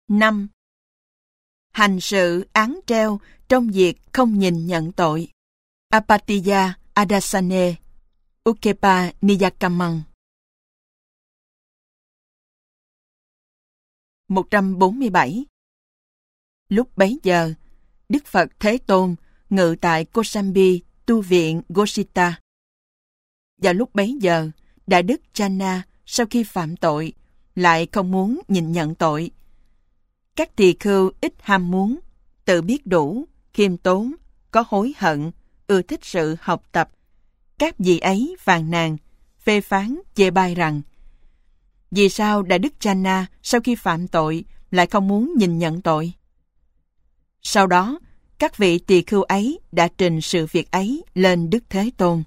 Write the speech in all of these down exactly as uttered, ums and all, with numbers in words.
năm. Hành sự án treo trong việc không nhìn nhận tội. Apatiya Adasane Ukepa Niyakamang. một trăm bốn mươi bảy. Lúc bấy giờ, Đức Phật Thế Tôn ngự tại Kosambi, tu viện Gosita. Vào lúc bấy giờ, Đại Đức Channa sau khi phạm tội, lại không muốn nhìn nhận tội. Các tỳ khưu ít ham muốn, tự biết đủ, khiêm tốn, có hối hận, ưa thích sự học tập. Các vị ấy phàn nàn, phê phán, chê bai rằng: vì sao Đại Đức Channa sau khi phạm tội lại không muốn nhìn nhận tội? Sau đó, các vị tỳ khưu ấy đã trình sự việc ấy lên Đức Thế Tôn.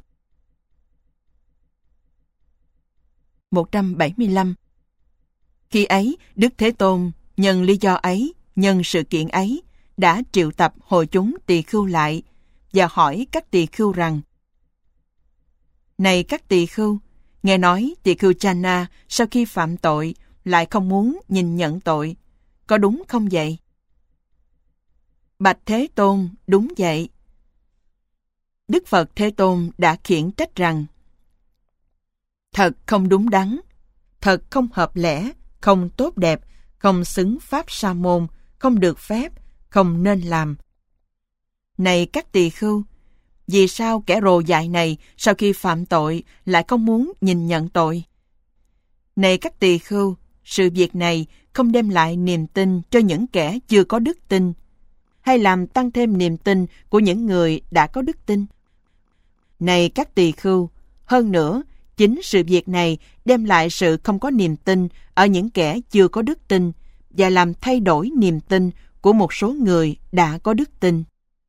một trăm bảy mươi lăm. Khi ấy, Đức Thế Tôn nhân lý do ấy, nhân sự kiện ấy, đã triệu tập hội chúng tỳ khưu lại và hỏi các tỳ khưu rằng: này các tỳ khưu, nghe nói tỳ khưu Channa sau khi phạm tội lại không muốn nhìn nhận tội, có đúng không vậy? Bạch Thế Tôn, đúng vậy. Đức Phật Thế Tôn đã khiển trách rằng: thật không đúng đắn, thật không hợp lẽ, không tốt đẹp, không xứng pháp sa môn, không được phép, không nên làm. Này các tỳ khưu, vì sao kẻ rồ dại này sau khi phạm tội lại không muốn nhìn nhận tội? Này các tỳ khưu, sự việc này không đem lại niềm tin cho những kẻ chưa có đức tin, hay làm tăng thêm niềm tin của những người đã có đức tin. Này các tỳ khưu, hơn nữa, chính sự việc này đem lại sự không có niềm tin ở những kẻ chưa có đức tin và làm thay đổi niềm tin của một số người đã có đức tin.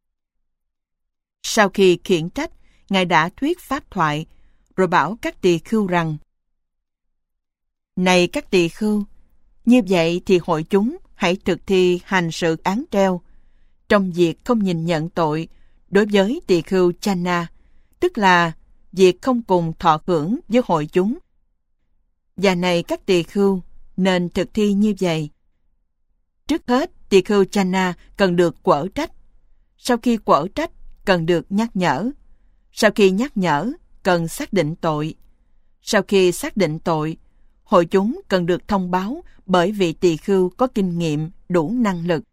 Sau khi khiển trách, Ngài đã thuyết pháp thoại, rồi bảo các tỳ khưu rằng: này các tỳ khưu, như vậy thì hội chúng hãy thực thi hành sự án treo trong việc không nhìn nhận tội đối với tỳ khưu Channa, tức là việc không cùng thọ hưởng với hội chúng. Và này các tỳ khưu, nên thực thi như vậy. Trước hết, tỳ khưu Channa cần được quở trách. Sau khi quở trách, cần được nhắc nhở. Sau khi nhắc nhở, cần xác định tội. Sau khi xác định tội, hội chúng cần được thông báo bởi vị tỳ khưu có kinh nghiệm, đủ năng lực.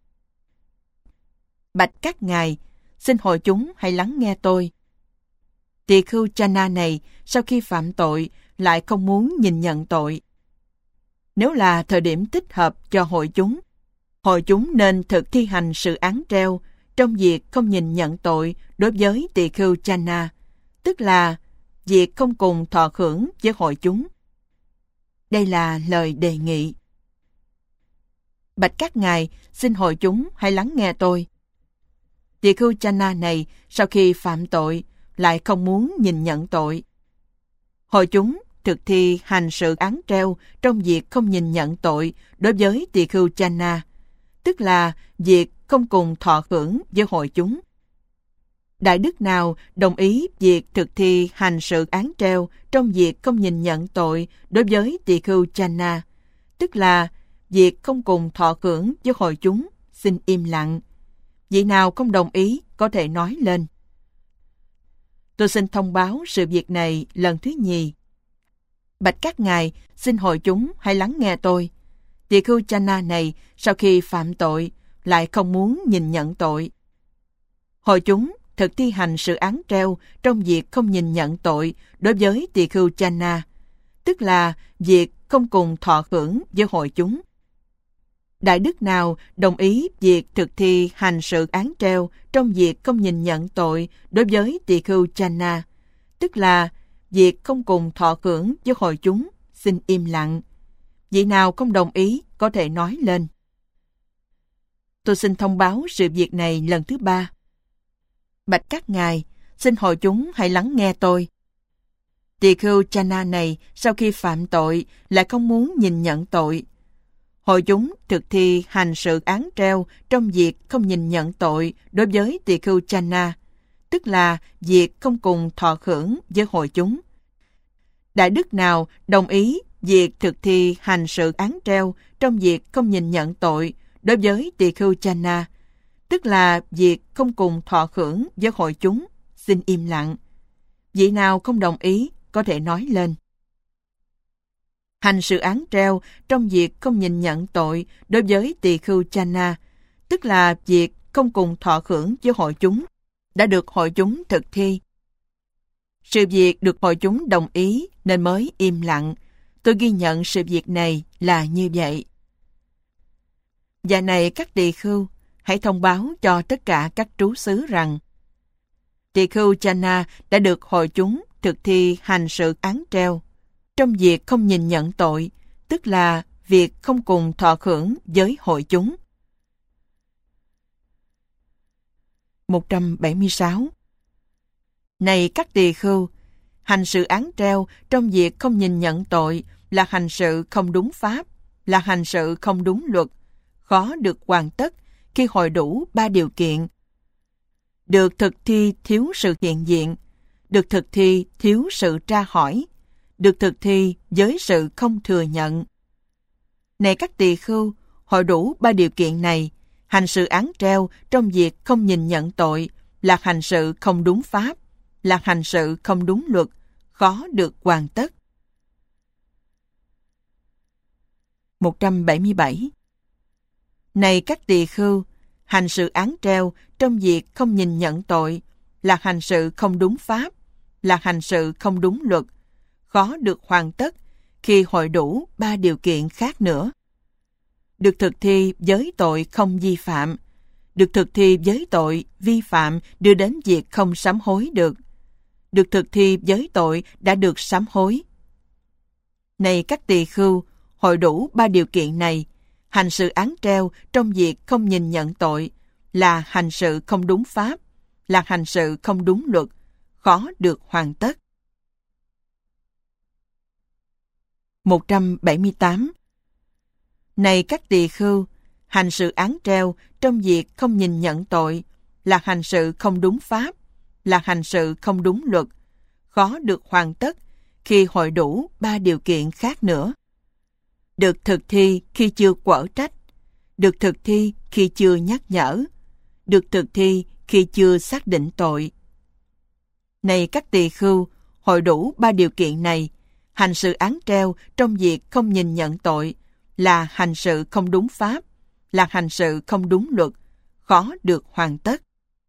Bạch các ngài, xin hội chúng hãy lắng nghe tôi. Tỳ khưu Channa này sau khi phạm tội lại không muốn nhìn nhận tội. Nếu là thời điểm thích hợp cho hội chúng, hội chúng nên thực thi hành sự án treo trong việc không nhìn nhận tội đối với tỳ khưu Channa, tức là việc không cùng thọ hưởng với hội chúng. Đây là lời đề nghị. Bạch các ngài, xin hội chúng hãy lắng nghe tôi. Tỳ khưu Channa này sau khi phạm tội lại không muốn nhìn nhận tội. Hội chúng thực thi hành sự án treo trong việc không nhìn nhận tội đối với tỳ khưu Channa, tức là việc không cùng thọ hưởng với hội chúng. Đại đức nào đồng ý việc thực thi hành sự án treo trong việc không nhìn nhận tội đối với tỳ khưu Channa, tức là việc không cùng thọ hưởng với hội chúng, xin im lặng. Vị nào không đồng ý có thể nói lên. Tôi xin thông báo sự việc này lần thứ nhì. Bạch các ngài, xin hội chúng hãy lắng nghe tôi. Tỳ khưu Channa này sau khi phạm tội lại không muốn nhìn nhận tội. Hội chúng thực thi hành sự án treo trong việc không nhìn nhận tội đối với tỳ khưu Channa, tức là việc không cùng thọ hưởng với hội chúng. Đại đức nào đồng ý việc thực thi hành sự án treo trong việc không nhìn nhận tội đối với tỳ khưu Channa, tức là việc không cùng thọ hưởng với hội chúng, xin im lặng. Vị nào không đồng ý có thể nói lên. Tôi xin thông báo sự việc này lần thứ ba. Bạch các ngài, xin hội chúng hãy lắng nghe tôi. Tỳ khưu Channa này sau khi phạm tội lại không muốn nhìn nhận tội. Hội chúng thực thi hành sự án treo trong việc không nhìn nhận tội đối với tỳ khưu Channa, tức là việc không cùng thọ hưởng với hội chúng. Đại đức nào đồng ý việc thực thi hành sự án treo trong việc không nhìn nhận tội đối với tỳ khưu Channa, tức là việc không cùng thọ hưởng với hội chúng, xin im lặng. Vị nào không đồng ý có thể nói lên. Hành sự án treo trong việc không nhìn nhận tội đối với tỳ khưu Channa, tức là việc không cùng thọ hưởng với hội chúng, đã được hội chúng thực thi. Sự việc được hội chúng đồng ý nên mới im lặng. Tôi ghi nhận sự việc này là như vậy. Và này các tỳ khưu, hãy thông báo cho tất cả các trú xứ rằng tỳ khưu Channa đã được hội chúng thực thi hành sự án treo trong việc không nhìn nhận tội, tức là việc không cùng thọ hưởng với hội chúng. một trăm bảy mươi sáu. Này các tỳ khưu, hành sự án treo trong việc không nhìn nhận tội là hành sự không đúng pháp, là hành sự không đúng luật, khó được hoàn tất khi hội đủ ba điều kiện. Được thực thi thiếu sự hiện diện, được thực thi thiếu sự tra hỏi, được thực thi với sự không thừa nhận. Này các tỳ khưu, hội đủ ba điều kiện này, hành sự án treo trong việc không nhìn nhận tội là hành sự không đúng pháp, là hành sự không đúng luật, khó được hoàn tất. một trăm bảy mươi bảy. Này các tỳ khưu, hành sự án treo trong việc không nhìn nhận tội là hành sự không đúng pháp, là hành sự không đúng luật, khó được hoàn tất khi hội đủ ba điều kiện khác nữa. Được thực thi với tội không vi phạm, được thực thi với tội vi phạm đưa đến việc không sám hối được, được thực thi với tội đã được sám hối. Này các tỳ khưu, hội đủ ba điều kiện này, hành sự án treo trong việc không nhìn nhận tội là hành sự không đúng pháp, là hành sự không đúng luật, khó được hoàn tất. một trăm bảy mươi tám. Này các tỳ khưu, hành sự án treo trong việc không nhìn nhận tội là hành sự không đúng pháp, là hành sự không đúng luật, khó được hoàn tất khi hội đủ ba điều kiện khác nữa. Được thực thi khi chưa quở trách, được thực thi khi chưa nhắc nhở, được thực thi khi chưa xác định tội. Này các tỳ khưu, hội đủ ba điều kiện này, hành sự án treo trong việc không nhìn nhận tội là hành sự không đúng pháp, là hành sự không đúng luật, khó được hoàn tất.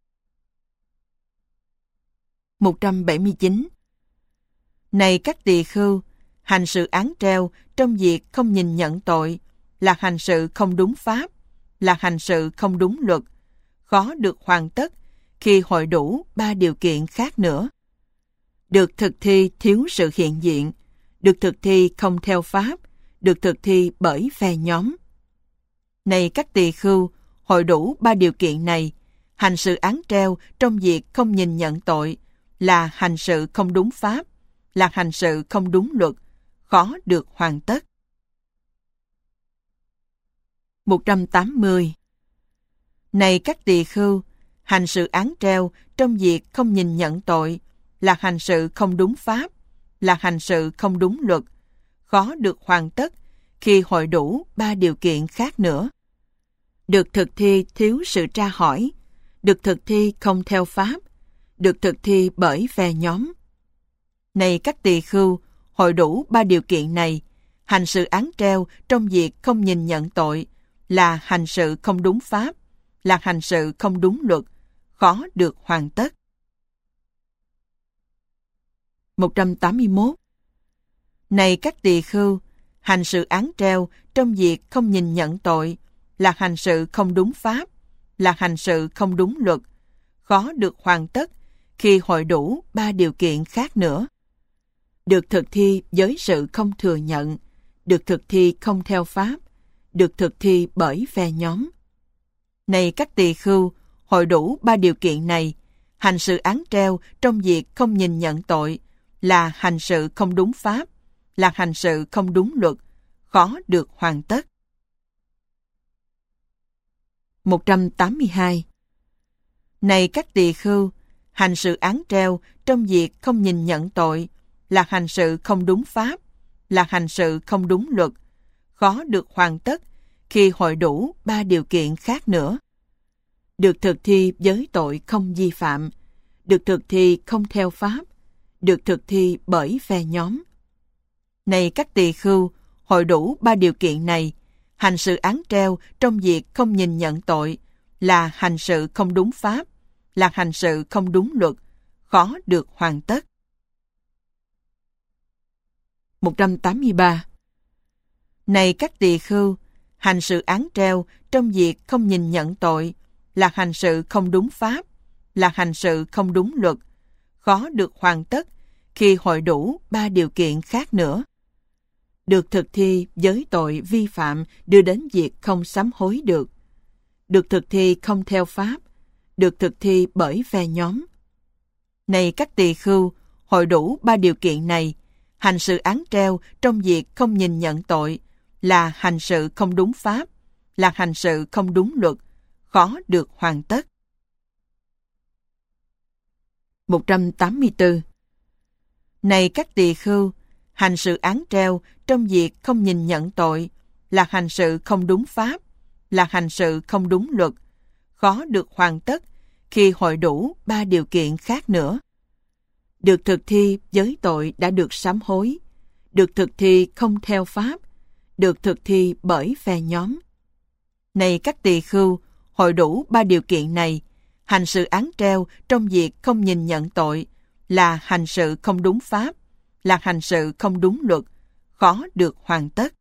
một trăm bảy mươi chín. Này các tỳ khưu, hành sự án treo trong việc không nhìn nhận tội là hành sự không đúng pháp, là hành sự không đúng luật, khó được hoàn tất khi hội đủ ba điều kiện khác nữa. Được thực thi thiếu sự hiện diện, được thực thi không theo pháp, được thực thi bởi phe nhóm. Này các tỳ khưu, hội đủ ba điều kiện này, hành sự án treo trong việc không nhìn nhận tội là hành sự không đúng pháp, là hành sự không đúng luật, khó được hoàn tất. một trăm tám mươi. Này các tỳ khưu, hành sự án treo trong việc không nhìn nhận tội là hành sự không đúng pháp, là hành sự không đúng luật, khó được hoàn tất khi hội đủ ba điều kiện khác nữa. Được thực thi thiếu sự tra hỏi, được thực thi không theo pháp, được thực thi bởi phe nhóm. Này các tỳ khưu, hội đủ ba điều kiện này, hành sự án treo trong việc không nhìn nhận tội là hành sự không đúng pháp, là hành sự không đúng luật, khó được hoàn tất. một trăm tám mươi mốt. Này các tỳ khưu, hành sự án treo trong việc không nhìn nhận tội là hành sự không đúng pháp, là hành sự không đúng luật, khó được hoàn tất khi hội đủ ba điều kiện khác nữa. Được thực thi với sự không thừa nhận, được thực thi không theo pháp, được thực thi bởi phe nhóm. Này các tỳ khưu, hội đủ ba điều kiện này, hành sự án treo trong việc không nhìn nhận tội là hành sự không đúng pháp, là hành sự không đúng luật, khó được hoàn tất. một trăm tám mươi hai. Này các tỳ khưu, hành sự án treo trong việc không nhìn nhận tội là hành sự không đúng pháp, là hành sự không đúng luật, khó được hoàn tất khi hội đủ ba điều kiện khác nữa. Được thực thi với tội không vi phạm, được thực thi không theo pháp, được thực thi bởi phe nhóm. Này các tỳ khưu, hội đủ ba điều kiện này, hành sự án treo trong việc không nhìn nhận tội là hành sự không đúng pháp, là hành sự không đúng luật, khó được hoàn tất. một trăm tám mươi ba. Này các tỳ khưu, hành sự án treo trong việc không nhìn nhận tội là hành sự không đúng pháp, là hành sự không đúng luật, khó được hoàn tất khi hội đủ ba điều kiện khác nữa. Được thực thi với tội vi phạm đưa đến việc không sám hối được. Được thực thi không theo pháp, được thực thi bởi phe nhóm. Này các tỳ khưu, hội đủ ba điều kiện này, hành sự án treo trong việc không nhìn nhận tội là hành sự không đúng pháp, là hành sự không đúng luật, khó được hoàn tất. một trăm tám mươi tư. Này các tỳ khưu, hành sự án treo trong việc không nhìn nhận tội là hành sự không đúng pháp, là hành sự không đúng luật, khó được hoàn tất khi hội đủ ba điều kiện khác nữa. Được thực thi với tội đã được sám hối, được thực thi không theo pháp, được thực thi bởi phe nhóm. Này các tỳ khưu, hội đủ ba điều kiện này, hành sự án treo trong việc không nhìn nhận tội là hành sự không đúng pháp, là hành sự không đúng luật, khó được hoàn tất.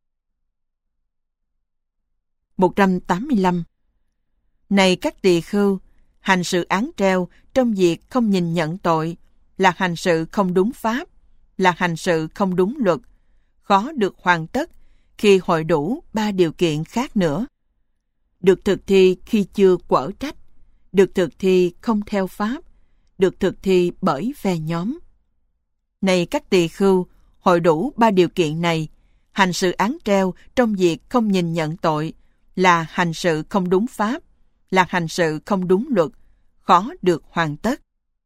một trăm tám mươi lăm. Này các tỳ khưu, hành sự án treo trong việc không nhìn nhận tội là hành sự không đúng pháp, là hành sự không đúng luật, khó được hoàn tất khi hội đủ ba điều kiện khác nữa. Được thực thi khi chưa quở trách, được thực thi không theo pháp, được thực thi bởi phe nhóm. Này các tỳ khưu, hội đủ ba điều kiện này, hành sự án treo trong việc không nhìn nhận tội là hành sự không đúng pháp, là hành sự không đúng luật, khó được hoàn tất.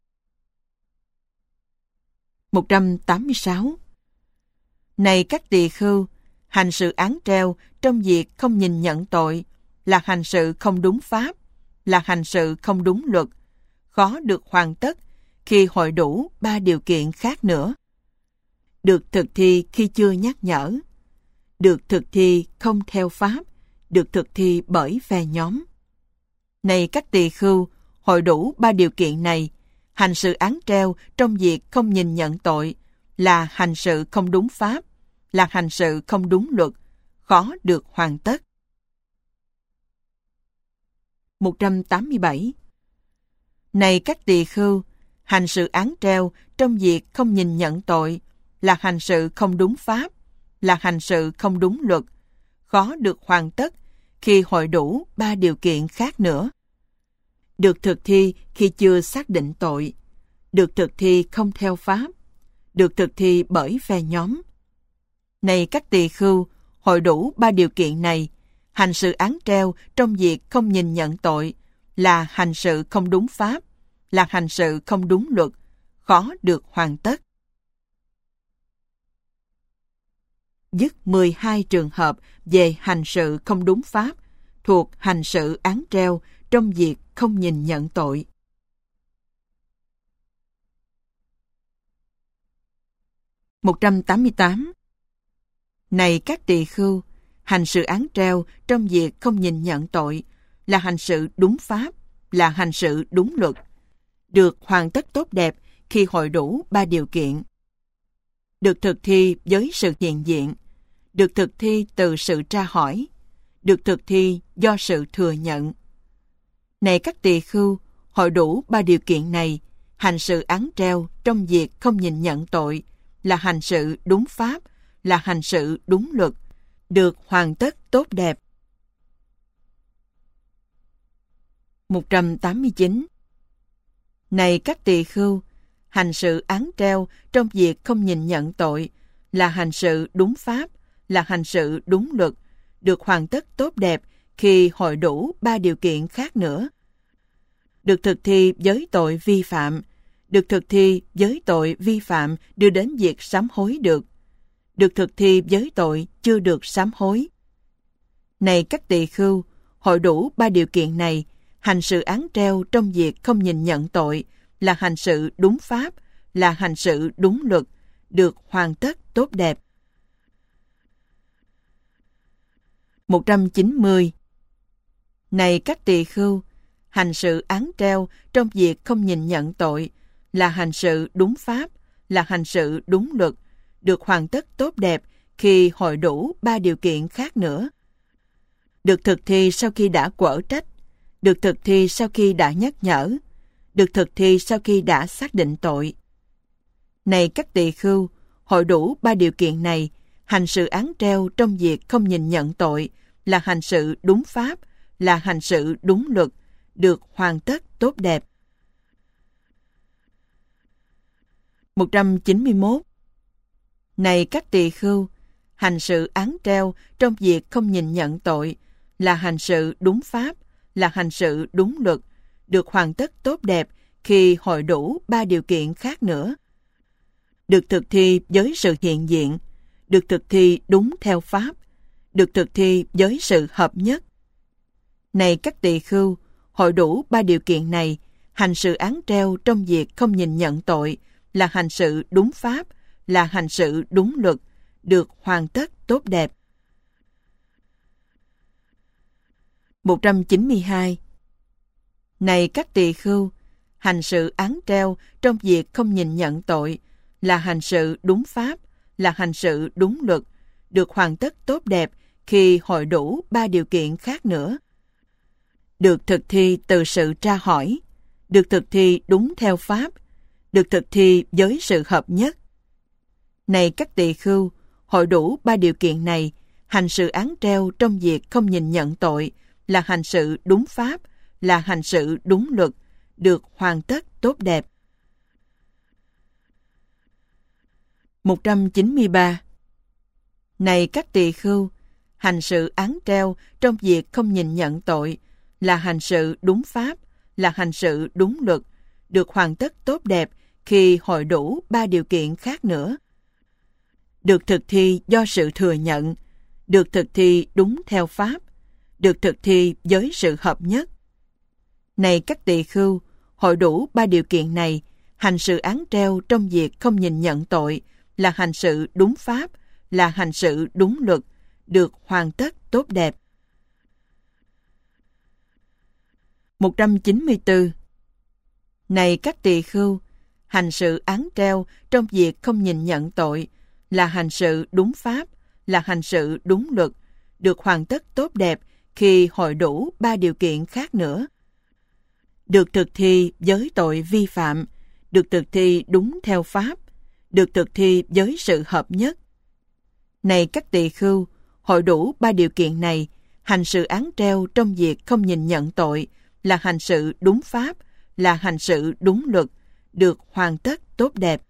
một trăm tám mươi sáu. Này các tỳ khưu, hành sự án treo trong việc không nhìn nhận tội là hành sự không đúng pháp, là hành sự không đúng luật, khó được hoàn tất khi hội đủ ba điều kiện khác nữa. Được thực thi khi chưa nhắc nhở, được thực thi không theo pháp, được thực thi bởi phe nhóm. Này các tỳ khưu, hội đủ ba điều kiện này, hành sự án treo trong việc không nhìn nhận tội là hành sự không đúng pháp, là hành sự không đúng luật, khó được hoàn tất. một trăm tám mươi bảy. Này các tỳ khưu, hành sự án treo trong việc không nhìn nhận tội là hành sự không đúng pháp, là hành sự không đúng luật, khó được hoàn tất khi hội đủ ba điều kiện khác nữa. Được thực thi khi chưa xác định tội, được thực thi không theo pháp, được thực thi bởi phe nhóm. Này các tỳ khưu, hội đủ ba điều kiện này, hành sự án treo trong việc không nhìn nhận tội là hành sự không đúng pháp, là hành sự không đúng luật, khó được hoàn tất. Dứt mười hai trường hợp về hành sự không đúng pháp thuộc hành sự án treo trong việc không nhìn nhận tội. một trăm tám mươi tám. Này các tỳ khưu, hành sự án treo trong việc không nhìn nhận tội là hành sự đúng pháp, là hành sự đúng luật, được hoàn tất tốt đẹp khi hội đủ ba điều kiện. Được thực thi với sự hiện diện, được thực thi từ sự tra hỏi, được thực thi do sự thừa nhận. Này các tỳ khưu, hội đủ ba điều kiện này, hành sự án treo trong việc không nhìn nhận tội là hành sự đúng pháp, là hành sự đúng luật, được hoàn tất tốt đẹp. một trăm tám mươi chín. Này các tỳ khưu, hành sự án treo trong việc không nhìn nhận tội là hành sự đúng pháp, là hành sự đúng luật, được hoàn tất tốt đẹp khi hội đủ ba điều kiện khác nữa. Được thực thi với tội vi phạm, được thực thi với tội vi phạm đưa đến việc sám hối được, được thực thi với tội chưa được sám hối. Này các tỳ khưu, hội đủ ba điều kiện này, hành sự án treo trong việc không nhìn nhận tội, là hành sự đúng pháp, là hành sự đúng luật, được hoàn tất tốt đẹp. một trăm chín mươi. Này các tỳ khưu, hành sự án treo trong việc không nhìn nhận tội, là hành sự đúng pháp, là hành sự đúng luật, được hoàn tất tốt đẹp khi hội đủ ba điều kiện khác nữa. Được thực thi sau khi đã quở trách, được thực thi sau khi đã nhắc nhở, được thực thi sau khi đã xác định tội. Này các tỳ khưu, hội đủ ba điều kiện này, hành sự án treo trong việc không nhìn nhận tội, là hành sự đúng pháp, là hành sự đúng luật, được hoàn tất tốt đẹp. một trăm chín mươi mốt. Này các tỳ khưu, hành sự án treo trong việc không nhìn nhận tội, là hành sự đúng pháp, là hành sự đúng luật, được hoàn tất tốt đẹp khi hội đủ ba điều kiện khác nữa. Được thực thi với sự hiện diện, được thực thi đúng theo pháp, được thực thi với sự hợp nhất. Này các tỳ khưu, hội đủ ba điều kiện này, hành sự án treo trong việc không nhìn nhận tội, là hành sự đúng pháp, là hành sự đúng luật, được hoàn tất tốt đẹp. một trăm chín mươi hai. Này các tỳ khưu, hành sự án treo trong việc không nhìn nhận tội, là hành sự đúng pháp, là hành sự đúng luật, được hoàn tất tốt đẹp khi hội đủ ba điều kiện khác nữa. Được thực thi từ sự tra hỏi, được thực thi đúng theo pháp, được thực thi với sự hợp nhất. Này các tỳ khưu, hội đủ ba điều kiện này, hành sự án treo trong việc không nhìn nhận tội, là hành sự đúng pháp, là hành sự đúng luật, được hoàn tất tốt đẹp. một trăm chín mươi ba. Này các tỳ khưu, hành sự án treo trong việc không nhìn nhận tội, là hành sự đúng pháp, là hành sự đúng luật, được hoàn tất tốt đẹp khi hội đủ ba điều kiện khác nữa. Được thực thi do sự thừa nhận, được thực thi đúng theo pháp, được thực thi với sự hợp nhất. Này các tỳ khưu, hội đủ ba điều kiện này, hành sự án treo trong việc không nhìn nhận tội, là hành sự đúng pháp, là hành sự đúng luật, được hoàn tất tốt đẹp. một trăm chín mươi tư. Này các tỳ khưu, hành sự án treo trong việc không nhìn nhận tội, là hành sự đúng pháp, là hành sự đúng luật, được hoàn tất tốt đẹp khi hội đủ ba điều kiện khác nữa. Được thực thi với tội vi phạm, được thực thi đúng theo pháp, được thực thi với sự hợp nhất. Này các tỳ khưu, hội đủ ba điều kiện này, hành sự án treo trong việc không nhìn nhận tội, là hành sự đúng pháp, là hành sự đúng luật, được hoàn tất tốt đẹp.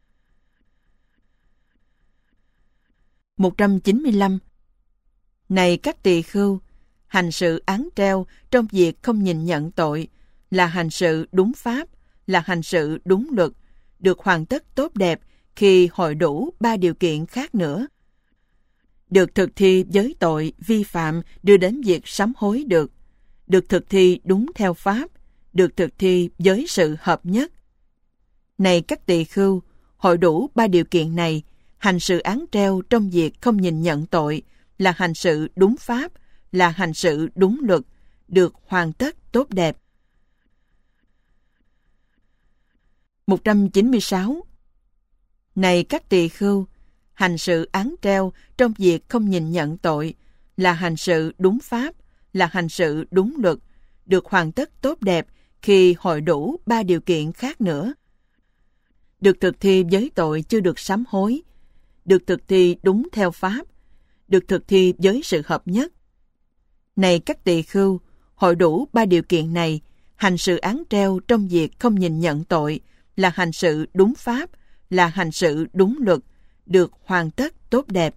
một trăm chín mươi lăm. Này các tỳ khưu, hành sự án treo trong việc không nhìn nhận tội, là hành sự đúng pháp, là hành sự đúng luật, được hoàn tất tốt đẹp khi hội đủ ba điều kiện khác nữa. Được thực thi với tội vi phạm đưa đến việc sám hối được, được thực thi đúng theo pháp, được thực thi với sự hợp nhất. Này các tỳ khưu, hội đủ ba điều kiện này, hành sự án treo trong việc không nhìn nhận tội, là hành sự đúng pháp, là hành sự đúng luật, được hoàn tất tốt đẹp. một trăm chín mươi sáu. Này các tỳ khưu, hành sự án treo trong việc không nhìn nhận tội, là hành sự đúng pháp, là hành sự đúng luật, được hoàn tất tốt đẹp khi hội đủ ba điều kiện khác nữa. Được thực thi với tội chưa được sám hối, được thực thi đúng theo pháp, được thực thi với sự hợp nhất. Này các tỳ khưu, hội đủ ba điều kiện này, hành sự án treo trong việc không nhìn nhận tội, là hành sự đúng pháp, là hành sự đúng luật, được hoàn tất tốt đẹp.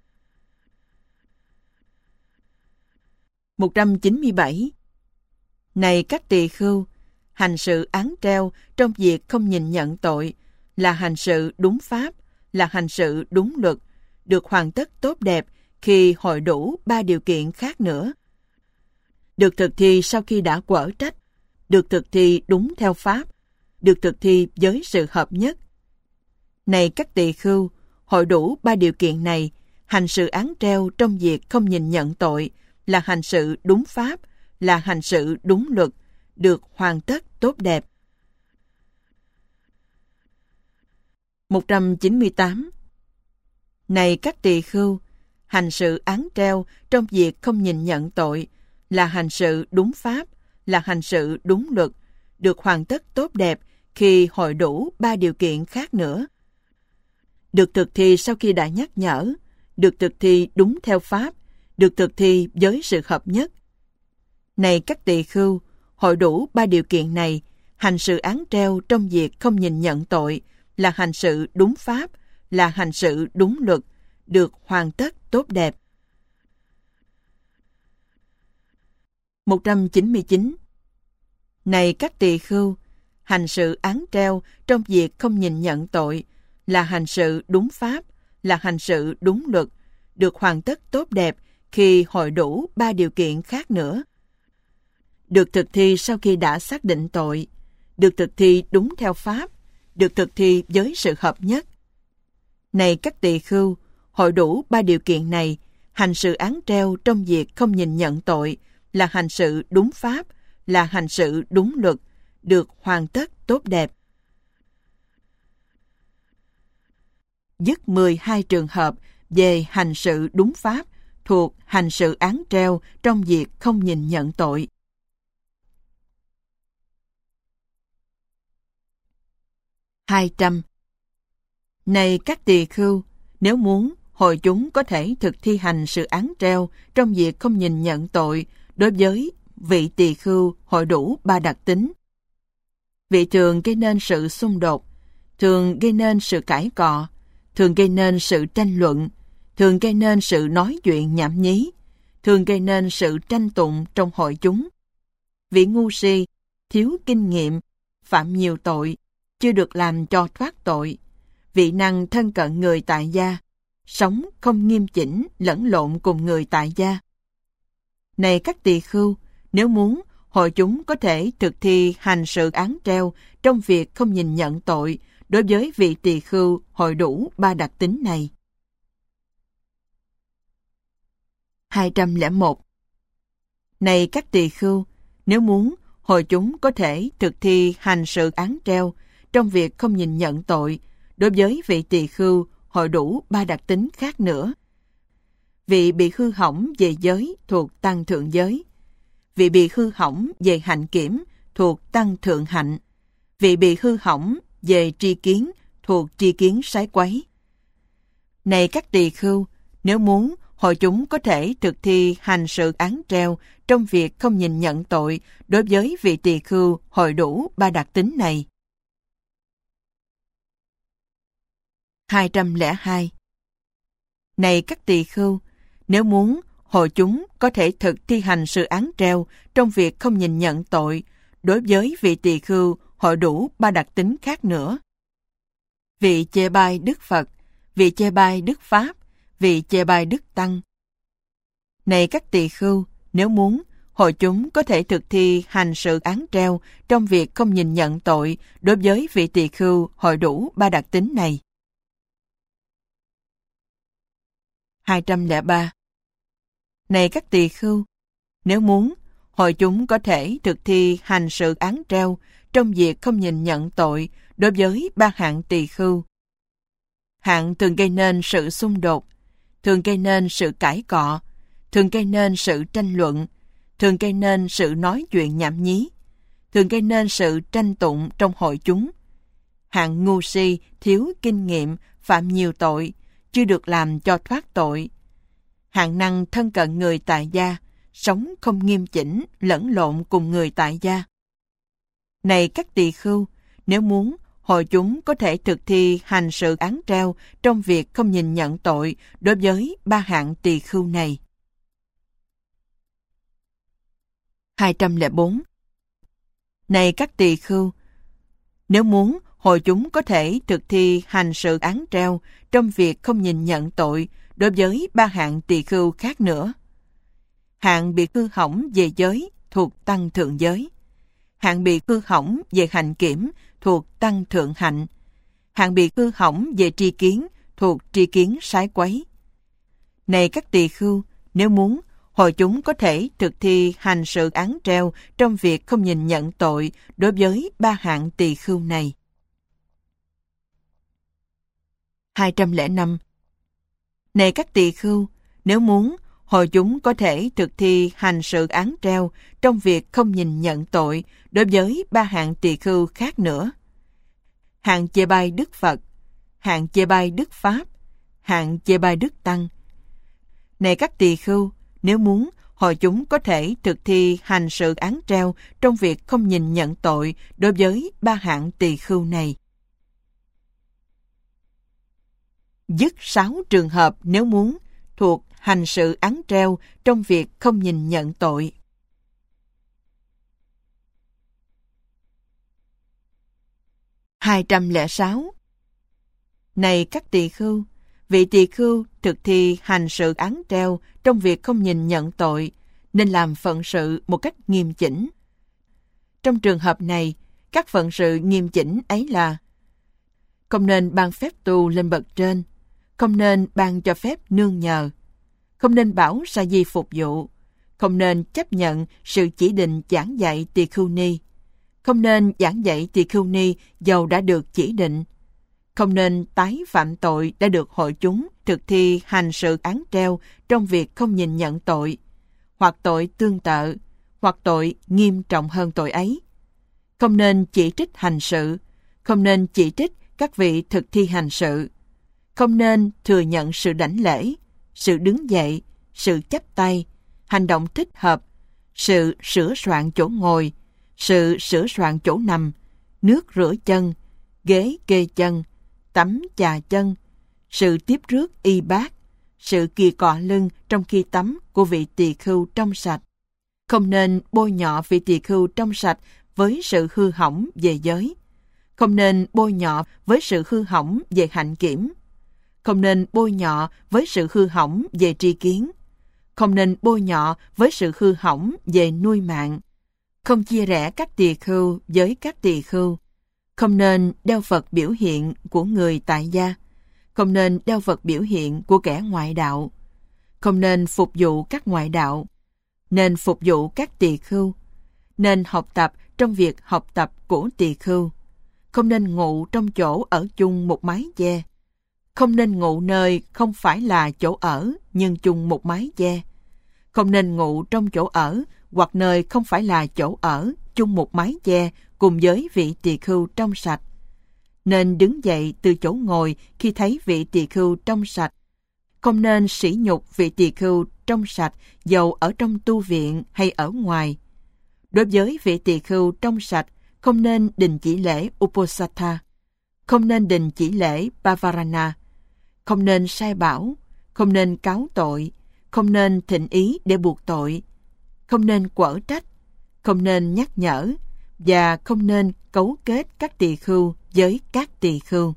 một trăm chín mươi bảy. Này các tỳ khưu, hành sự án treo trong việc không nhìn nhận tội, là hành sự đúng pháp, là hành sự đúng luật, được hoàn tất tốt đẹp khi hội đủ ba điều kiện khác nữa. được thực thi sau khi đã quở trách, được thực thi đúng theo pháp, được thực thi với sự hợp nhất. Này các tỳ khưu, hội đủ ba điều kiện này, hành sự án treo trong việc không nhìn nhận tội, là hành sự đúng pháp, là hành sự đúng luật, được hoàn tất tốt đẹp. một trăm chín mươi tám. Này các tỳ khưu, hành sự án treo trong việc không nhìn nhận tội, là hành sự đúng pháp, là hành sự đúng luật, được hoàn tất tốt đẹp khi hội đủ ba điều kiện khác nữa. Được thực thi sau khi đã nhắc nhở, được thực thi đúng theo pháp, được thực thi với sự hợp nhất. Này các tỳ khưu, hội đủ ba điều kiện này, hành sự án treo trong việc không nhìn nhận tội, là hành sự đúng pháp, là hành sự đúng luật, được hoàn tất tốt đẹp. một trăm chín mươi chín. Này các tỳ khưu, hành sự án treo trong việc không nhìn nhận tội, là hành sự đúng pháp, là hành sự đúng luật, được hoàn tất tốt đẹp khi hội đủ ba điều kiện khác nữa. Được thực thi sau khi đã xác định tội, được thực thi đúng theo pháp, được thực thi với sự hợp nhất. Này các tỳ khưu, hội đủ ba điều kiện này, hành sự án treo trong việc không nhìn nhận tội, là hành sự đúng pháp, là hành sự đúng luật, được hoàn tất tốt đẹp. Dứt mười hai trường hợp về hành sự đúng pháp thuộc hành sự án treo trong việc không nhìn nhận tội. hai trăm. Này các tỳ khưu, nếu muốn, hội chúng có thể thực thi hành sự án treo trong việc không nhìn nhận tội đối với vị tỳ khưu hội đủ ba đặc tính. Vị thường gây nên sự xung đột, thường gây nên sự cãi cọ, thường gây nên sự tranh luận, thường gây nên sự nói chuyện nhảm nhí, thường gây nên sự tranh tụng trong hội chúng. Vị ngu si, thiếu kinh nghiệm, phạm nhiều tội, chưa được làm cho thoát tội. Vị năng thân cận người tại gia, sống không nghiêm chỉnh lẫn lộn cùng người tại gia. Này các tỳ khưu, nếu muốn, hội chúng có thể thực thi hành sự án treo trong việc không nhìn nhận tội đối với vị tỳ khưu hội đủ ba đặc tính này. hai trăm lẻ một. Này các tỳ khưu, nếu muốn, hội chúng có thể thực thi hành sự án treo trong việc không nhìn nhận tội đối với vị tỳ khưu hội đủ ba đặc tính khác nữa. Vị bị hư hỏng về giới thuộc tăng thượng giới. Vị bị hư hỏng về hạnh kiểm thuộc tăng thượng hạnh. Vị bị hư hỏng về tri kiến thuộc tri kiến sái quấy. Này các tỳ khưu, nếu muốn, hội chúng có thể thực thi hành sự án treo trong việc không nhìn nhận tội đối với vị tỳ khưu hội đủ ba đặc tính này. hai trăm lẻ hai. Này các tỳ khưu, nếu muốn, hội chúng có thể thực thi hành sự án treo trong việc không nhìn nhận tội đối với vị tỳ khưu hội đủ ba đặc tính khác nữa. Vị chê bai Đức Phật, vị chê bai Đức Pháp, vị chê bai Đức Tăng. Này các tỳ khưu, nếu muốn, hội chúng có thể thực thi hành sự án treo trong việc không nhìn nhận tội đối với vị tỳ khưu hội đủ ba đặc tính này. hai trăm lẻ ba. Này các tỳ khưu, nếu muốn, hội chúng có thể thực thi hành sự án treo trong việc không nhìn nhận tội đối với ba hạng tỳ khưu. Hạng thường gây nên sự xung đột, thường gây nên sự cãi cọ, thường gây nên sự tranh luận, thường gây nên sự nói chuyện nhảm nhí, thường gây nên sự tranh tụng trong hội chúng. Hạng ngu si, thiếu kinh nghiệm, phạm nhiều tội, chưa được làm cho thoát tội. Hạng năng thân cận người tại gia, sống không nghiêm chỉnh, lẫn lộn cùng người tại gia. Này các tỳ khưu, nếu muốn, hội chúng có thể thực thi hành sự án treo trong việc không nhìn nhận tội đối với ba hạng tỳ khưu này. hai trăm lẻ bốn. Này các tỳ khưu, nếu muốn, hội chúng có thể thực thi hành sự án treo trong việc không nhìn nhận tội đối với ba hạng tỳ khưu khác nữa. Hạng bị hư hỏng về giới thuộc tăng thượng giới. Hạng bị hư hỏng về hạnh kiểm thuộc tăng thượng hạnh. Hạng bị hư hỏng về tri kiến thuộc tri kiến sái quấy. Này các tỳ khưu, nếu muốn, hội chúng có thể thực thi hành sự án treo trong việc không nhìn nhận tội đối với ba hạng tỳ khưu này. hai trăm lẻ năm. Này các tỳ khưu, nếu muốn, hội chúng có thể thực thi hành sự án treo trong việc không nhìn nhận tội đối với ba hạng tỳ khưu khác nữa. Hạng chê bai Đức Phật, hạng chê bai Đức Pháp, hạng chê bai Đức Tăng. Này các tỳ khưu, nếu muốn, hội chúng có thể thực thi hành sự án treo trong việc không nhìn nhận tội đối với ba hạng tỳ khưu này. Dứt sáu trường hợp nếu muốn thuộc hành sự án treo trong việc không nhìn nhận tội. hai trăm lẻ sáu. Này các tỳ khưu, vị tỳ khưu thực thi hành sự án treo trong việc không nhìn nhận tội nên làm phận sự một cách nghiêm chỉnh. Trong trường hợp này, các phận sự nghiêm chỉnh ấy là: không nên ban phép tu lên bậc trên, không nên ban cho phép nương nhờ, không nên bảo sa di phục vụ, không nên chấp nhận sự chỉ định giảng dạy tỳ khưu ni, không nên giảng dạy tỳ khưu ni dầu đã được chỉ định, không nên tái phạm tội đã được hội chúng thực thi hành sự án treo trong việc không nhìn nhận tội, hoặc tội tương tự, hoặc tội nghiêm trọng hơn tội ấy. Không nên chỉ trích hành sự, không nên chỉ trích các vị thực thi hành sự, không nên thừa nhận sự đảnh lễ, sự đứng dậy, sự chắp tay, hành động thích hợp, sự sửa soạn chỗ ngồi, sự sửa soạn chỗ nằm, nước rửa chân, ghế kê chân, tắm chà chân, sự tiếp rước y bát, sự kỳ cọ lưng trong khi tắm của vị tỳ khưu trong sạch. Không nên bôi nhọ vị tỳ khưu trong sạch với sự hư hỏng về giới. Không nên bôi nhọ với sự hư hỏng về hạnh kiểm. Không nên bôi nhọ với sự hư hỏng về tri kiến. Không nên bôi nhọ với sự hư hỏng về nuôi mạng. Không chia rẽ các tỳ khưu với các tỳ khưu. Không nên đeo vật biểu hiện của người tại gia. Không nên đeo vật biểu hiện của kẻ ngoại đạo. Không nên phục vụ các ngoại đạo. Nên phục vụ các tỳ khưu. Nên học tập trong việc học tập của tỳ khưu. Không nên ngủ trong chỗ ở chung một mái che. Không nên ngủ nơi không phải là chỗ ở nhưng chung một mái che. Không nên ngủ trong chỗ ở hoặc nơi không phải là chỗ ở chung một mái che cùng với vị tỳ khưu trong sạch. Nên đứng dậy từ chỗ ngồi khi thấy vị tỳ khưu trong sạch. Không nên sỉ nhục vị tỳ khưu trong sạch dầu ở trong tu viện hay ở ngoài. Đối với vị tỳ khưu trong sạch, không nên đình chỉ lễ Uposatha, không nên đình chỉ lễ Pavarana, không nên sai bảo, không nên cáo tội, không nên thỉnh ý để buộc tội, không nên quở trách, không nên nhắc nhở, và không nên cấu kết các tỳ khưu với các tỳ khưu.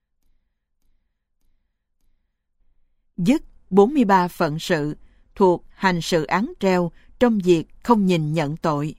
Dứt bốn mươi ba phận sự thuộc hành sự án treo trong việc không nhìn nhận tội.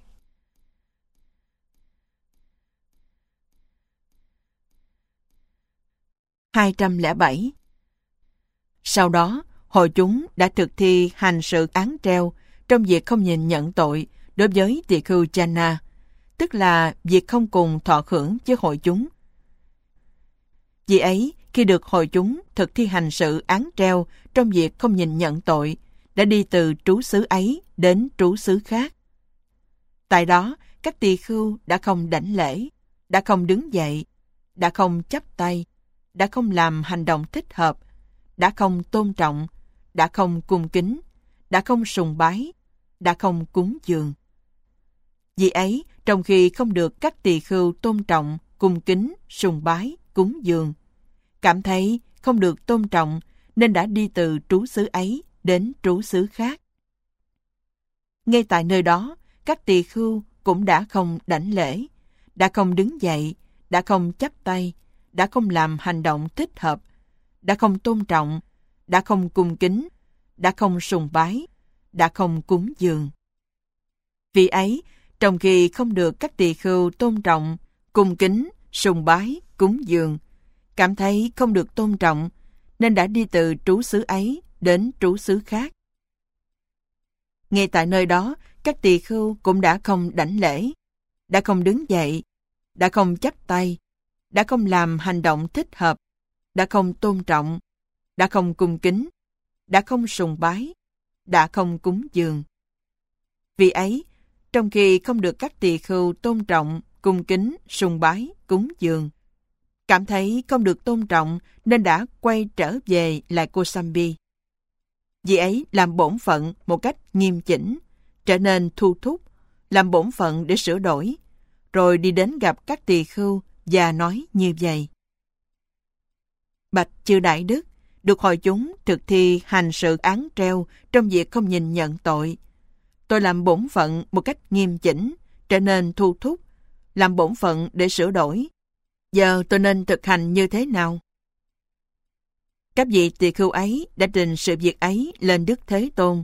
hai trăm lẻ bảy. Sau đó, hội chúng đã thực thi hành sự án treo trong việc không nhìn nhận tội đối với tỳ khưu Channa, tức là việc không cùng thọ hưởng với hội chúng. Vì ấy, khi được hội chúng thực thi hành sự án treo trong việc không nhìn nhận tội, đã đi từ trú xứ ấy đến trú xứ khác. Tại đó, các tỳ khưu đã không đảnh lễ, đã không đứng dậy, đã không chắp tay, đã không làm hành động thích hợp, đã không tôn trọng, đã không cung kính, đã không sùng bái, đã không cúng dường. Vì ấy, trong khi không được các tỳ khưu tôn trọng, cung kính, sùng bái, cúng dường, cảm thấy không được tôn trọng nên đã đi từ trú xứ ấy đến trú xứ khác. Ngay tại nơi đó, các tỳ khưu cũng đã không đảnh lễ, đã không đứng dậy, đã không chắp tay, đã không làm hành động thích hợp, đã không tôn trọng, đã không cung kính, đã không sùng bái, đã không cúng dường. Vị ấy, trong khi không được các tỳ khưu tôn trọng, cung kính, sùng bái, cúng dường, cảm thấy không được tôn trọng, nên đã đi từ trú xứ ấy đến trú xứ khác. Ngay tại nơi đó, các tỳ khưu cũng đã không đảnh lễ, đã không đứng dậy, đã không chắp tay, đã không làm hành động thích hợp, đã không tôn trọng, đã không cung kính, đã không sùng bái, đã không cúng dường. Vì ấy, trong khi không được các tỳ khưu tôn trọng, cung kính, sùng bái, cúng dường, cảm thấy không được tôn trọng nên đã quay trở về lại Kosambi. Vì ấy làm bổn phận một cách nghiêm chỉnh, trở nên thu thúc, làm bổn phận để sửa đổi, rồi đi đến gặp các tỳ khưu và nói như vậy. Bạch chư Đại Đức, được hội chúng thực thi hành sự án treo trong việc không nhìn nhận tội. Tôi làm bổn phận một cách nghiêm chỉnh, trở nên thu thúc, làm bổn phận để sửa đổi. Giờ tôi nên thực hành như thế nào? Các vị tỳ khưu ấy đã trình sự việc ấy lên Đức Thế Tôn.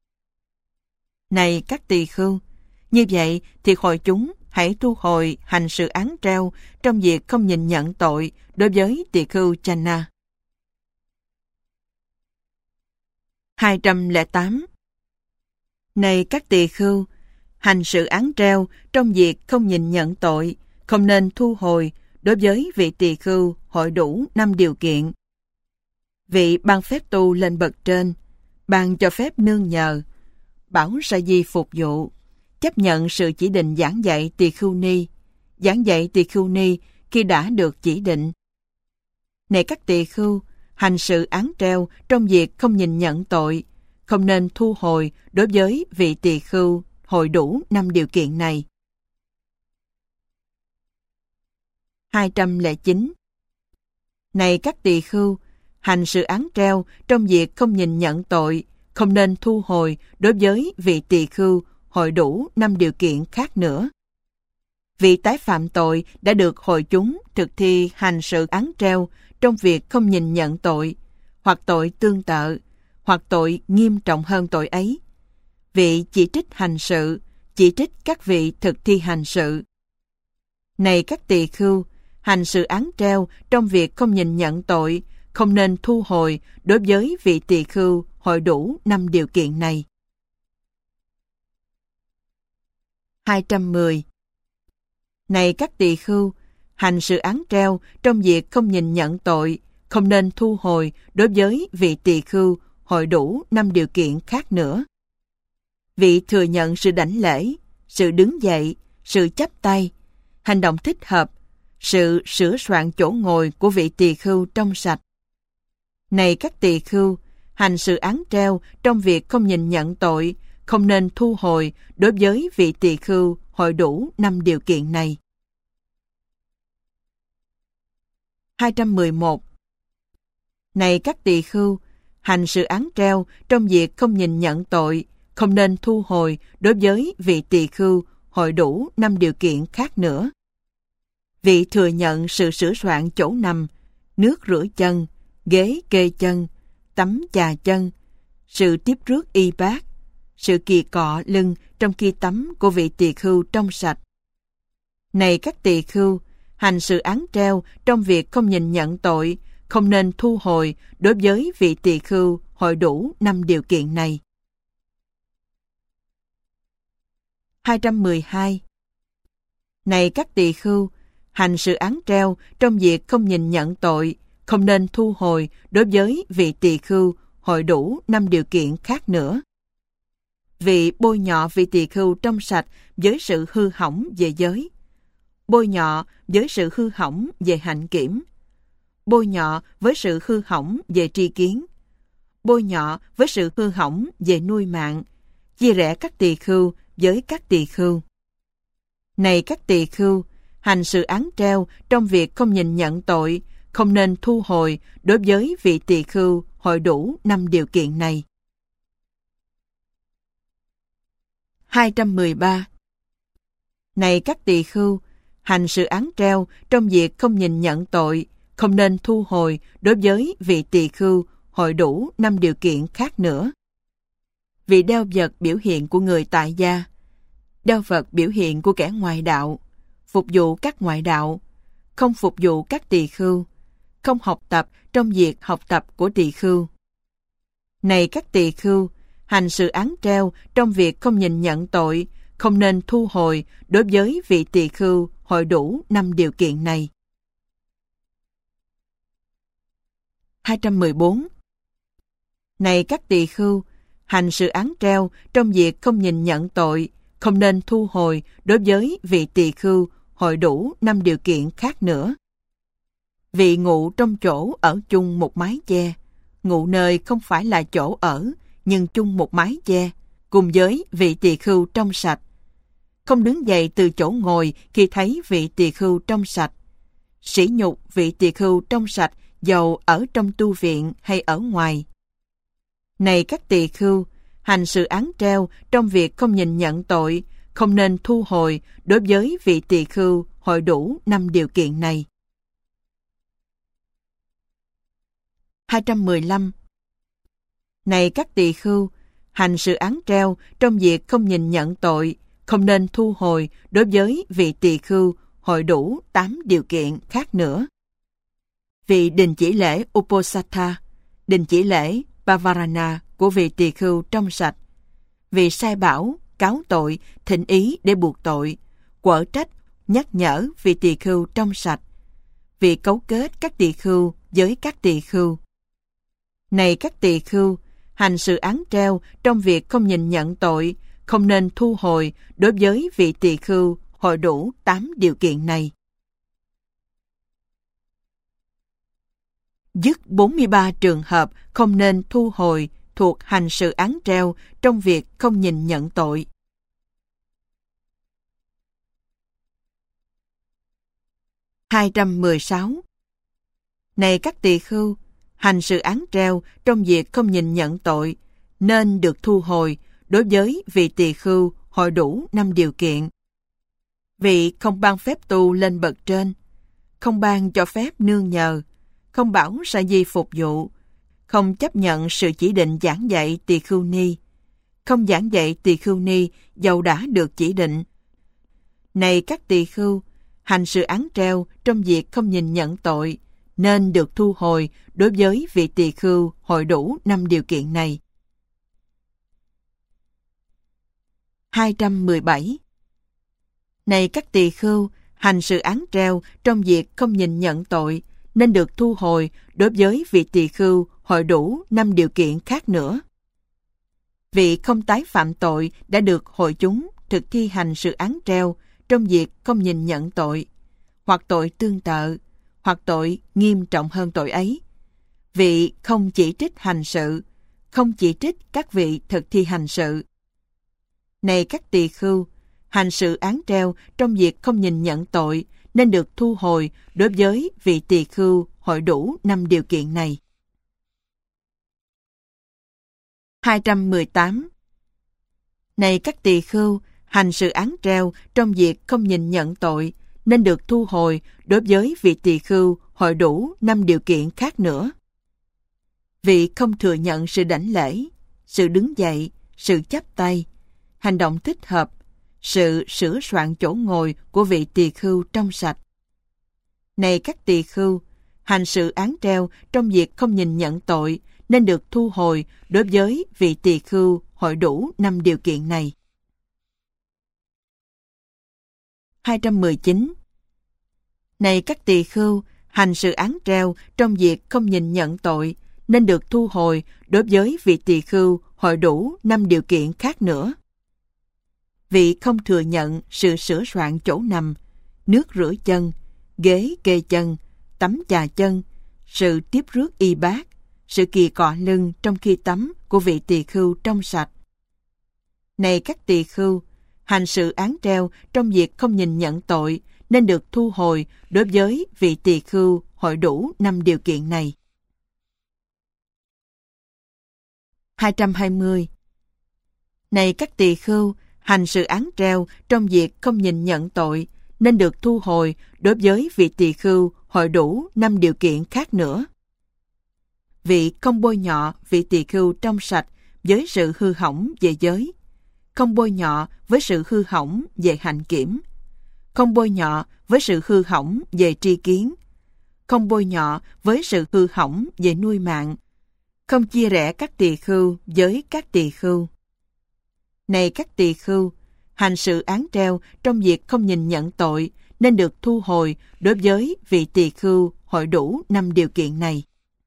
Này các tỳ khưu, như vậy thì hội chúng hãy thu hồi hành sự án treo trong việc không nhìn nhận tội đối với tỳ khưu Channa. hai trăm lẻ tám. Này các tỳ khưu, hành sự án treo trong việc không nhìn nhận tội không nên thu hồi đối với vị tỳ khưu hội đủ năm điều kiện. Vị ban phép tu lên bậc trên, ban cho phép nương nhờ, bảo sa di phục vụ, chấp nhận sự chỉ định giảng dạy tỳ khưu ni, giảng dạy tỳ khưu ni khi đã được chỉ định. Này các tỳ khưu, hành sự án treo trong việc không nhìn nhận tội không nên thu hồi đối với vị tỳ khưu hội đủ năm điều kiện này. hai trăm lẻ chín. Này các tỳ khưu, hành sự án treo trong việc không nhìn nhận tội không nên thu hồi đối với vị tỳ khưu hội đủ năm điều kiện khác nữa. Vị tái phạm tội đã được hội chúng thực thi hành sự án treo trong việc không nhìn nhận tội, hoặc tội tương tự, hoặc tội nghiêm trọng hơn tội ấy. Vị chỉ trích hành sự, chỉ trích các vị thực thi hành sự. Này các tỳ khưu, hành sự án treo trong việc không nhìn nhận tội không nên thu hồi đối với vị tỳ khưu hội đủ năm điều kiện này. hai trăm mười. Này các tỳ khưu, hành sự án treo trong việc không nhìn nhận tội không nên thu hồi đối với vị tỳ khưu hội đủ năm điều kiện khác nữa. Vị thừa nhận sự đảnh lễ, sự đứng dậy, sự chắp tay, hành động thích hợp, sự sửa soạn chỗ ngồi của vị tỳ khưu trong sạch. Này các tỳ khưu, hành sự án treo trong việc không nhìn nhận tội không nên thu hồi đối với vị tỳ khưu hội đủ năm điều kiện này. hai trăm mười một. Này các tỳ khưu, hành sự án treo trong việc không nhìn nhận tội không nên thu hồi đối với vị tỳ khưu hội đủ năm điều kiện khác nữa. Vị thừa nhận sự sửa soạn chỗ nằm, nước rửa chân, ghế kê chân, tắm chà chân, sự tiếp rước y bát, sự kỳ cọ lưng trong khi tắm của vị tỳ khưu trong sạch. Này các tỳ khưu, hành sự án treo trong việc không nhìn nhận tội không nên thu hồi đối với vị tỳ khưu hội đủ năm điều kiện này. hai trăm mười hai. Này các tỳ khưu, hành sự án treo trong việc không nhìn nhận tội không nên thu hồi đối với vị tỳ khưu hội đủ năm điều kiện khác nữa. Vị bôi nhọ vị tỳ khưu trong sạch với sự hư hỏng về giới, bôi nhọ với sự hư hỏng về hạnh kiểm, bôi nhọ với sự hư hỏng về tri kiến, bôi nhọ với sự hư hỏng về nuôi mạng, chia rẽ các tỳ khưu với các tỳ khưu. Này các tỳ khưu, hành sự án treo trong việc không nhìn nhận tội không nên thu hồi đối với vị tỳ khưu hội đủ năm điều kiện này. hai trăm mười ba. Này các tỳ khưu, hành sự án treo trong việc không nhìn nhận tội không nên thu hồi đối với vị tỳ khưu hội đủ năm điều kiện khác nữa. vì đeo vật biểu hiện của người tại gia, đeo vật biểu hiện của kẻ ngoại đạo, phục vụ các ngoại đạo, không phục vụ các tỳ khưu, không học tập trong việc học tập của tỳ khưu. Này các tỳ khưu, hành sự án treo trong việc không nhìn nhận tội, không nên thu hồi đối với vị tỳ khưu hội đủ năm điều kiện này. hai trăm mười bốn. Này các tỳ khưu, hành sự án treo trong việc không nhìn nhận tội, không nên thu hồi đối với vị tỳ khưu hội đủ năm điều kiện khác nữa. Vị ngụ trong chỗ ở chung một mái che, ngụ nơi không phải là chỗ ở, nhưng chung một mái che, cùng với vị tỳ khưu trong sạch. Không đứng dậy từ chỗ ngồi khi thấy vị tỳ khưu trong sạch. Sỉ nhục vị tỳ khưu trong sạch dầu ở trong tu viện hay ở ngoài. Này các tỳ khưu, hành sự án treo trong việc không nhìn nhận tội, không nên thu hồi đối với vị tỳ khưu hội đủ năm điều kiện này. hai trăm mười lăm. Này các tỳ khưu, hành sự án treo trong việc không nhìn nhận tội, không nên thu hồi đối với vị tỳ khưu hội đủ tám điều kiện khác nữa. Vị đình chỉ lễ Uposatha, đình chỉ lễ Pavarana của vị tỳ khưu trong sạch, vị sai bảo, cáo tội, thỉnh ý để buộc tội, quở trách, nhắc nhở vị tỳ khưu trong sạch, vị cấu kết các tỳ khưu với các tỳ khưu. Này các tỳ khưu, hành sự án treo trong việc không nhìn nhận tội, không nên thu hồi đối với vị tỳ khưu hội đủ tám điều kiện này. Dứt bốn mươi ba trường hợp không nên thu hồi thuộc hành sự án treo trong việc không nhìn nhận tội. hai trăm mười sáu. Này các tỳ khưu, hành sự án treo trong việc không nhìn nhận tội nên được thu hồi đối với vị tỳ khưu hội đủ năm điều kiện. Vị không ban phép tu lên bậc trên, không ban cho phép nương nhờ, không bảo sa di phục vụ, không chấp nhận sự chỉ định giảng dạy tỳ khưu ni, không giảng dạy tỳ khưu ni dầu đã được chỉ định. Này các tỳ khưu, hành sự án treo trong việc không nhìn nhận tội nên được thu hồi đối với vị tỳ khưu hội đủ năm điều kiện này. hai trăm mười bảy. Này các tỳ khưu, hành sự án treo trong việc không nhìn nhận tội nên được thu hồi đối với vị tỳ khưu hội đủ năm điều kiện khác nữa. Vị không tái phạm tội đã được hội chúng thực thi hành sự án treo trong việc không nhìn nhận tội, hoặc tội tương tự, hoặc tội nghiêm trọng hơn tội ấy. Vị không chỉ trích hành sự, không chỉ trích các vị thực thi hành sự. Này các tỳ khưu, hành sự án treo trong việc không nhìn nhận tội nên được thu hồi đối với vị tỳ khưu hội đủ năm điều kiện này. hai trăm mười tám. Này các tỳ khưu, hành sự án treo trong việc không nhìn nhận tội nên được thu hồi đối với vị tỳ khưu hội đủ năm điều kiện khác nữa. Vị không thừa nhận sự đảnh lễ, sự đứng dậy, sự chắp tay, hành động thích hợp, sự sửa soạn chỗ ngồi của vị tỳ khưu trong sạch. Này các tỳ khưu, hành sự án treo trong việc không nhìn nhận tội nên được thu hồi đối với vị tỳ khưu hội đủ năm điều kiện này. hai trăm mười chín. Này các tỳ khưu, hành sự án treo trong việc không nhìn nhận tội nên được thu hồi đối với vị tỳ khưu hội đủ năm điều kiện khác nữa. Vị không thừa nhận sự sửa soạn chỗ nằm, nước rửa chân, ghế kê chân, tắm chà chân, sự tiếp rước y bát, sự kỳ cọ lưng trong khi tắm của vị tỳ khưu trong sạch. Này các tỳ khưu, hành sự án treo trong việc không nhìn nhận tội nên được thu hồi đối với vị tỳ khưu hội đủ năm điều kiện này. hai trăm hai mươi. Này các tỳ khưu, hành sự án treo trong việc không nhìn nhận tội nên được thu hồi đối với vị tỳ khưu hội đủ năm điều kiện khác nữa. Vị không bôi nhọ vị tỳ khưu trong sạch với sự hư hỏng về giới, không bôi nhọ với sự hư hỏng về hạnh kiểm, không bôi nhọ với sự hư hỏng về tri kiến, không bôi nhọ với sự hư hỏng về nuôi mạng, không chia rẽ các tỳ khưu với các tỳ khưu. Này các tỳ khưu, hành sự án treo trong việc không nhìn nhận tội nên được thu hồi đối với vị tỳ khưu hội đủ năm điều kiện này.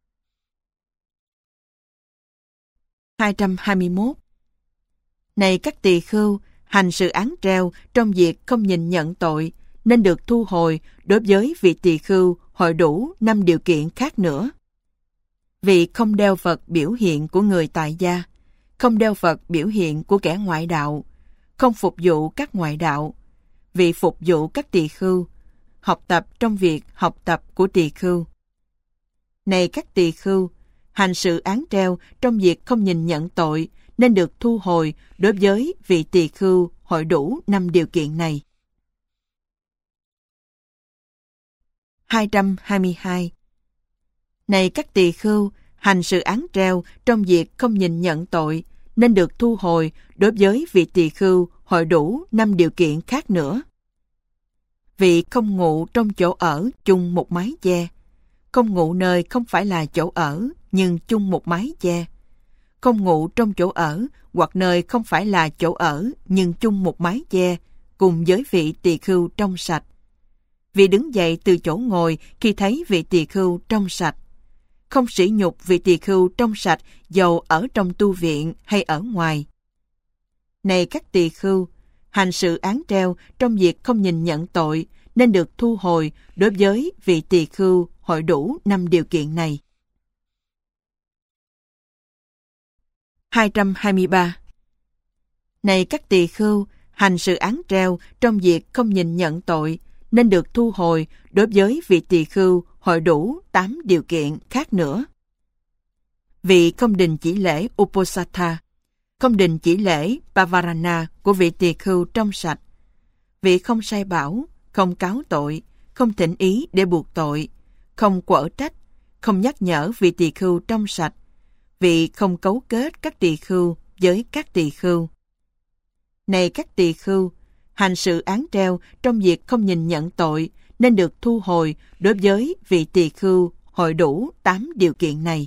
hai trăm hai mươi mốt. Này các tỳ khưu, hành sự án treo trong việc không nhìn nhận tội nên được thu hồi đối với vị tỳ khưu hội đủ năm điều kiện khác nữa. Vị không đeo vật biểu hiện của người tại gia, không đeo vật biểu hiện của kẻ ngoại đạo, không phục vụ các ngoại đạo, vị phục vụ các tỳ khưu, học tập trong việc học tập của tỳ khưu. Này các tỳ khưu, hành sự án treo trong việc không nhìn nhận tội nên được thu hồi đối với vị tỳ khưu hội đủ năm điều kiện này. hai trăm hai mươi hai. Này các tỳ khưu, hành sự án treo trong việc không nhìn nhận tội nên được thu hồi đối với vị tỳ khưu hội đủ năm điều kiện khác nữa. Vị không ngụ trong chỗ ở chung một mái che, không ngụ nơi không phải là chỗ ở nhưng chung một mái che, không ngụ trong chỗ ở hoặc nơi không phải là chỗ ở nhưng chung một mái che cùng với vị tỳ khưu trong sạch. Vị đứng dậy từ chỗ ngồi khi thấy vị tỳ khưu trong sạch, không sỉ nhục vị tỳ khưu trong sạch dầu ở trong tu viện hay ở ngoài. Này các tỳ khưu, hành sự án treo trong việc không nhìn nhận tội nên được thu hồi đối với vị tỳ khưu hội đủ năm điều kiện này. hai trăm hai mươi ba. Này các tỳ khưu, hành sự án treo trong việc không nhìn nhận tội nên được thu hồi đối với vị tỳ khưu hội đủ tám điều kiện khác nữa. Vị không đình chỉ lễ Uposatha, không đình chỉ lễ Pavarana của vị tỳ khưu trong sạch. Vị không sai bảo, không cáo tội, không thỉnh ý để buộc tội, không quở trách, không nhắc nhở vị tỳ khưu trong sạch. Vị không cấu kết các tỳ khưu với các tỳ khưu. Này các tỳ khưu, hành sự án treo trong việc không nhìn nhận tội nên được thu hồi đối với vị tỳ khưu hội đủ tám điều kiện này.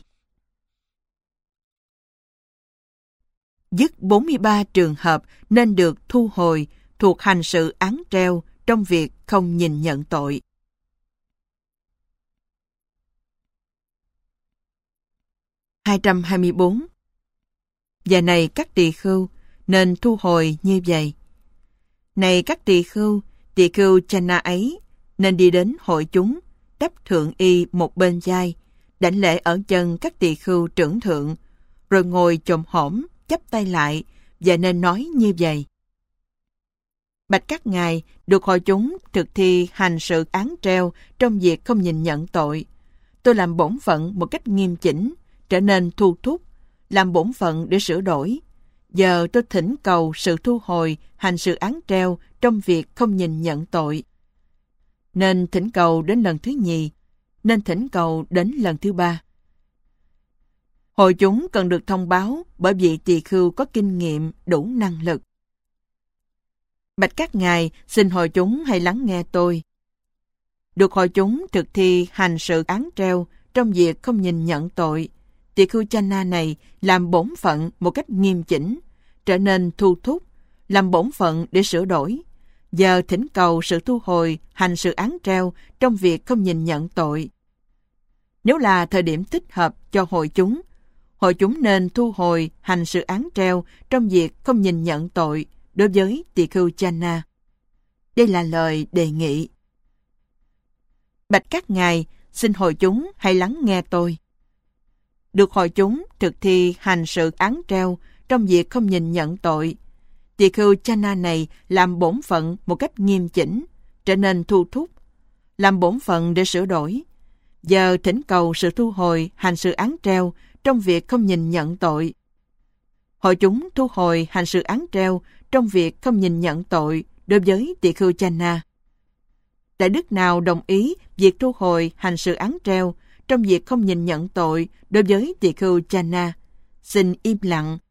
Dứt bốn mươi ba trường hợp nên được thu hồi thuộc hành sự án treo trong việc không nhìn nhận tội. hai trăm hai mươi bốn. Và này các tỳ khưu, nên thu hồi như vậy. Này các tỳ khưu, tỳ khưu Channa ấy nên đi đến hội chúng, đắp thượng y một bên vai, đảnh lễ ở chân các tỳ khưu trưởng thượng, rồi ngồi chồm hổm, chắp tay lại, và nên nói như vậy. Bạch các ngài, được hội chúng thực thi hành sự án treo trong việc không nhìn nhận tội. Tôi làm bổn phận một cách nghiêm chỉnh, trở nên thu thúc, làm bổn phận để sửa đổi. Giờ tôi thỉnh cầu sự thu hồi hành sự án treo trong việc không nhìn nhận tội. Nên thỉnh cầu đến lần thứ nhì, nên thỉnh cầu đến lần thứ ba. Hội chúng cần được thông báo bởi vì tỳ khưu có kinh nghiệm, đủ năng lực. Bạch các ngài, xin hội chúng hãy lắng nghe tôi. Được hội chúng thực thi hành sự án treo trong việc không nhìn nhận tội, tỳ khưu Channa này làm bổn phận một cách nghiêm chỉnh, trở nên thu thúc, làm bổn phận để sửa đổi. Giờ thỉnh cầu sự thu hồi hành sự án treo trong việc không nhìn nhận tội. Nếu là thời điểm thích hợp cho hội chúng, hội chúng nên thu hồi hành sự án treo trong việc không nhìn nhận tội đối với tỳ khưu Channa. Đây là lời đề nghị. Bạch các ngài, xin hội chúng hãy lắng nghe tôi. Được hội chúng thực thi hành sự án treo trong việc không nhìn nhận tội, tỳ khưu Channa này làm bổn phận một cách nghiêm chỉnh, trở nên thu thúc, làm bổn phận để sửa đổi. Giờ thỉnh cầu sự thu hồi hành sự án treo trong việc không nhìn nhận tội. Hội chúng thu hồi hành sự án treo trong việc không nhìn nhận tội đối với tỳ khưu Channa. Đại đức nào đồng ý việc thu hồi hành sự án treo trong việc không nhìn nhận tội đối với tỳ khưu Channa, xin im lặng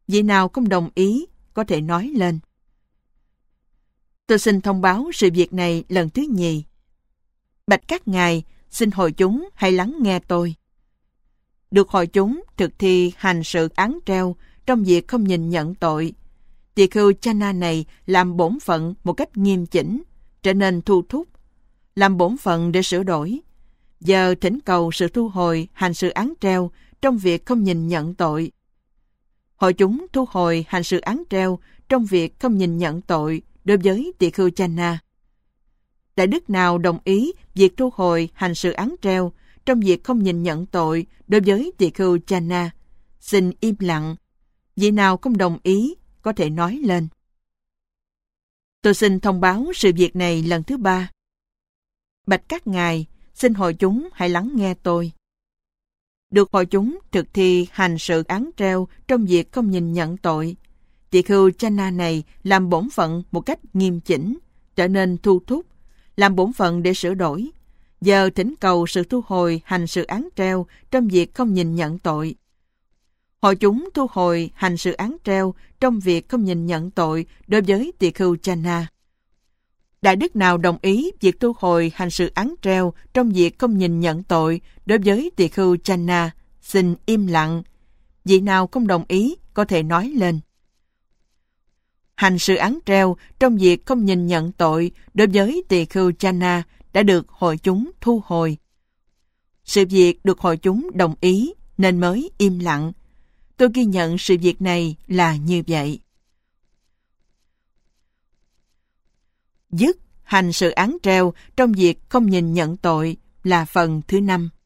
Vị nào không đồng ý có thể nói lên. Tôi xin thông báo sự việc này lần thứ nhì. Bạch các ngài, xin hội chúng hãy lắng nghe tôi. Được hội chúng thực thi hành sự án treo trong việc không nhìn nhận tội, tỳ khưu Channa này làm bổn phận một cách nghiêm chỉnh, trở nên thu thúc, làm bổn phận để sửa đổi. Giờ thỉnh cầu sự thu hồi hành sự án treo trong việc không nhìn nhận tội. Hội chúng thu hồi hành sự án treo trong việc không nhìn nhận tội đối với tỳ khưu Channa. Đại đức nào đồng ý việc thu hồi hành sự án treo trong việc không nhìn nhận tội đối với tỳ khưu Channa, xin im lặng. Vị nào không đồng ý có thể nói lên. Tôi xin thông báo sự việc này lần thứ ba. Bạch các ngài, xin hội chúng hãy lắng nghe tôi. Được hội chúng thực thi hành sự án treo trong việc không nhìn nhận tội, tỳ khưu Channa này làm bổn phận một cách nghiêm chỉnh, trở nên thu thúc, làm bổn phận để sửa đổi. Giờ thỉnh cầu sự thu hồi hành sự án treo trong việc không nhìn nhận tội. Hội chúng thu hồi hành sự án treo trong việc không nhìn nhận tội đối với tỳ khưu Channa. Đại đức nào đồng ý việc thu hồi hành sự án treo trong việc không nhìn nhận tội đối với tỳ khưu Channa, xin im lặng. Vị nào không đồng ý có thể nói lên. Hành sự án treo trong việc không nhìn nhận tội đối với tỳ khưu Channa đã được hội chúng thu hồi. Sự việc được hội chúng đồng ý nên mới im lặng. Tôi ghi nhận sự việc này là như vậy. Dứt hành sự án treo trong việc không nhìn nhận tội là phần thứ năm.